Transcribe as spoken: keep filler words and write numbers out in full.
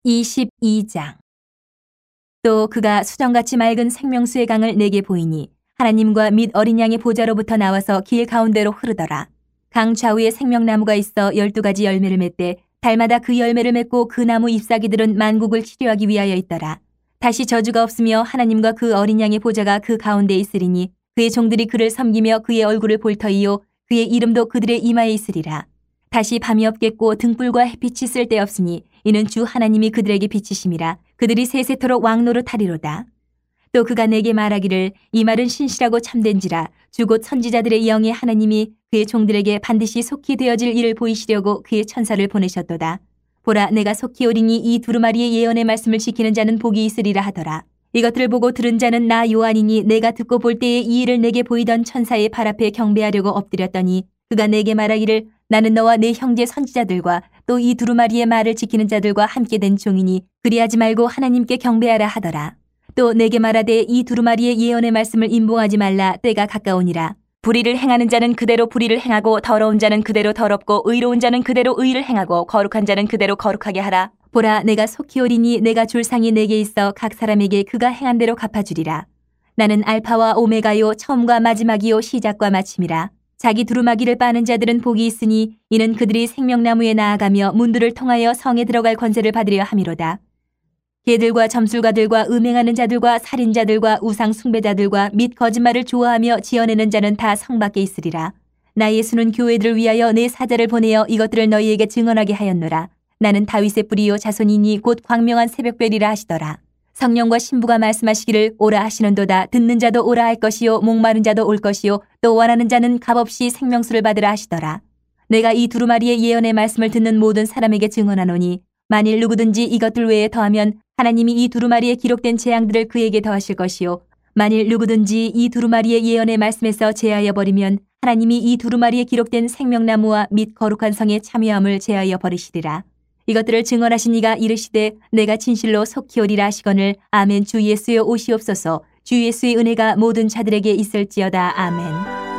이십이 장. 또 그가 수정같이 맑은 생명수의 강을 내게 보이니 하나님과 및 어린 양의 보좌로부터 나와서 길 가운데로 흐르더라. 강 좌우에 생명나무가 있어 열두 가지 열매를 맺되 달마다 그 열매를 맺고 그 나무 잎사귀들은 만국을 치료하기 위하여 있더라. 다시 저주가 없으며 하나님과 그 어린 양의 보좌가 그 가운데 있으리니 그의 종들이 그를 섬기며 그의 얼굴을 볼 터이요 그의 이름도 그들의 이마에 있으리라. 다시 밤이 없겠고 등불과 햇빛이 쓸데없으니 이는 주 하나님이 그들에게 비치심이라. 그들이 세세토록 왕노릇하리로다. 또 그가 내게 말하기를 이 말은 신실하고 참된지라. 주 곧 선지자들의 영의 하나님이 그의 종들에게 반드시 속히 되어질 일을 보이시려고 그의 천사를 보내셨도다. 보라, 내가 속히 오리니 이 두루마리의 예언의 말씀을 지키는 자는 복이 있으리라 하더라. 이것들을 보고 들은 자는 나 요한이니 내가 듣고 볼 때에 이 일을 내게 보이던 천사의 발 앞에 경배하려고 엎드렸더니 그가 내게 말하기를 나는 너와 내 형제 선지자들과 또 이 두루마리의 말을 지키는 자들과 함께 된 종이니 그리하지 말고 하나님께 경배하라 하더라. 또 내게 말하되 이 두루마리의 예언의 말씀을 임봉하지 말라. 때가 가까우니라. 불의를 행하는 자는 그대로 불의를 행하고 더러운 자는 그대로 더럽고 의로운 자는 그대로 의를 행하고 거룩한 자는 그대로 거룩하게 하라. 보라, 내가 속히 오리니 내가 줄 상이 내게 있어 각 사람에게 그가 행한 대로 갚아주리라. 나는 알파와 오메가요 처음과 마지막이요 시작과 마침이라. 자기 두루마기를 빠는 자들은 복이 있으니 이는 그들이 생명나무에 나아가며 문들을 통하여 성에 들어갈 권세를 받으려 함이로다. 개들과 점술가들과 음행하는 자들과 살인자들과 우상 숭배자들과 및 거짓말을 좋아하며 지어내는 자는 다 성 밖에 있으리라. 나 예수는 교회들을 위하여 내 사자를 보내어 이것들을 너희에게 증언하게 하였노라. 나는 다윗의 뿌리요 자손이니 곧 광명한 새벽별이라 하시더라. 성령과 신부가 말씀하시기를 오라 하시는도다. 듣는 자도 오라 할 것이요 목마른 자도 올 것이요 또 원하는 자는 값없이 생명수를 받으라 하시더라. 내가 이 두루마리의 예언의 말씀을 듣는 모든 사람에게 증언하노니 만일 누구든지 이것들 외에 더하면 하나님이 이 두루마리에 기록된 재앙들을 그에게 더하실 것이요 만일 누구든지 이 두루마리의 예언의 말씀에서 제하여 버리면 하나님이 이 두루마리에 기록된 생명나무와 및 거룩한 성의 참여함을 제하여 버리시리라. 이것들을 증언하신 이가 이르시되 내가 진실로 속히 오리라 하시거늘 아멘. 주 예수여 오시옵소서. 주 예수의 은혜가 모든 자들에게 있을지어다. 아멘.